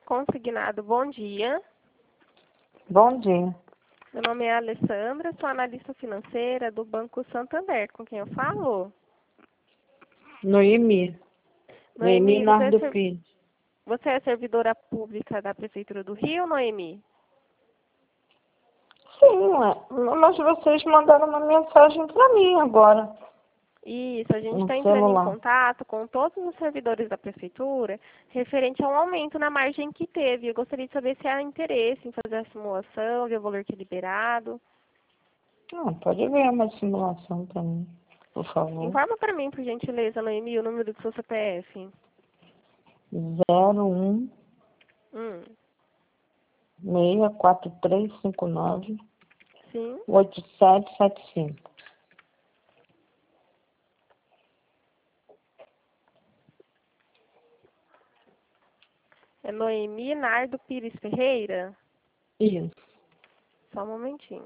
Consignado, bom dia. Bom dia. Meu nome é Alessandra, sou analista financeira do Banco Santander. Com quem eu falo? Noemi. Noemi Noemi, Nardo Filho. você é servidora pública da Prefeitura do Rio, Noemi? Sim, mas vocês mandaram uma mensagem para mim agora. Isso, a gente No está entrando em celular. contato com todos os servidores da Prefeitura referente ao aumento na margem que teve. Eu gostaria de saber se há interesse em fazer a simulação, ver o valor que é liberado. Pode ver uma simulação para mim, por favor. Informa para mim, por gentileza, Noemi, o número do seu CPF. 01 Hum, 64359 sim. 8775. É Noemi Nardo Pires Ferreira? Isso. Só um momentinho.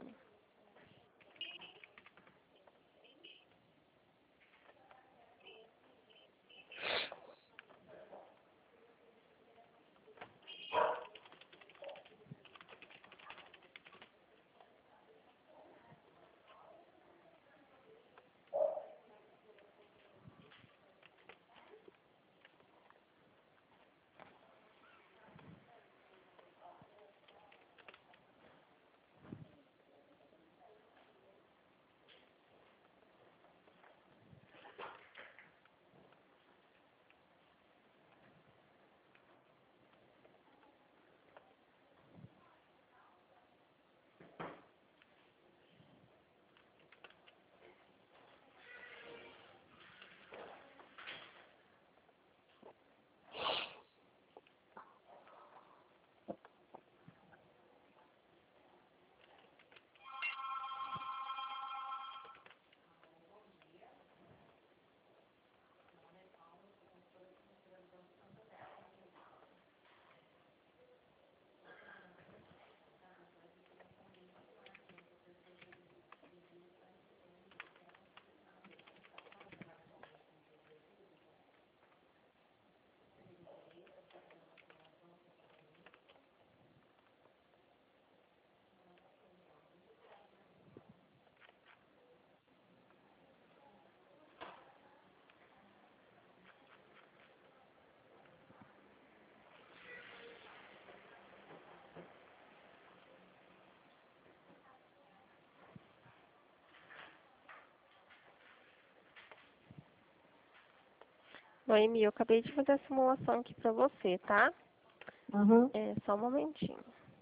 Noemi, eu acabei de fazer a simulação aqui para você, tá? Uhum. É, só um momentinho.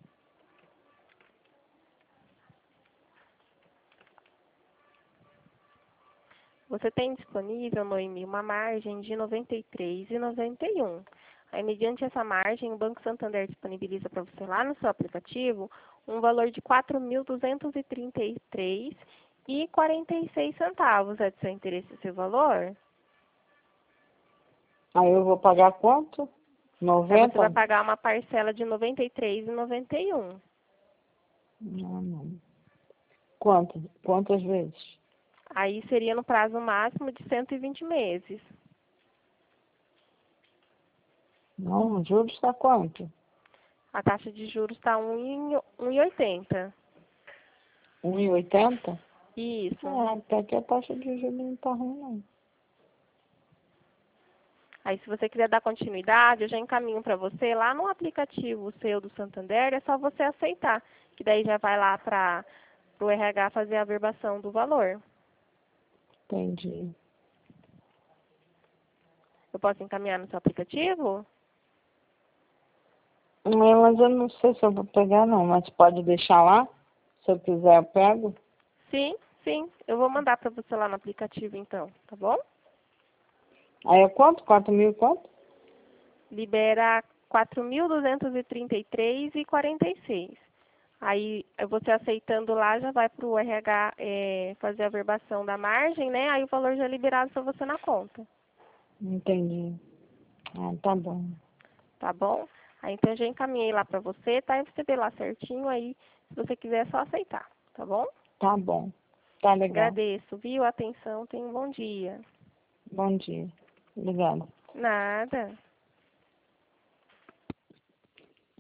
Você tem disponível, Noemi, uma margem de R$ 93,91. Aí, mediante essa margem, o Banco Santander disponibiliza para você lá no seu aplicativo um valor de R$ 4.233,46. É de seu interesse esse valor? Aí eu vou pagar quanto? Aí você vai 90? pagar uma parcela de R$ 93,91. Não. Quantas vezes? Aí seria no prazo máximo de 120 meses. Não, o juros está quanto? A taxa de juros está 1,80. 1,80? Isso. Até que a taxa de juros não está ruim, não. Aí, se você quiser dar continuidade, eu já encaminho para você lá no aplicativo seu do Santander, é só você aceitar, que daí já vai lá para o RH fazer a averbação do valor. Entendi. Eu posso encaminhar no seu aplicativo? Mas eu não sei se eu vou pegar, não. Mas pode deixar lá? Se eu quiser, eu pego. Sim, sim. Eu vou mandar para você lá no aplicativo, então, tá bom? Aí é quanto? 4.000 quanto? Libera 4.233,46. Aí, você aceitando lá, já vai para o RH fazer a averbação da margem, né? Aí o valor já é liberado para você na conta. Entendi. Tá bom. Tá bom? Aí então eu já encaminhei lá pra você, tá? Aí você vê lá certinho, aí se você quiser é só aceitar, tá bom? Tá bom. Tá legal. Agradeço, viu? A atenção, tenha um bom dia. Bom dia. Obrigada. Nada.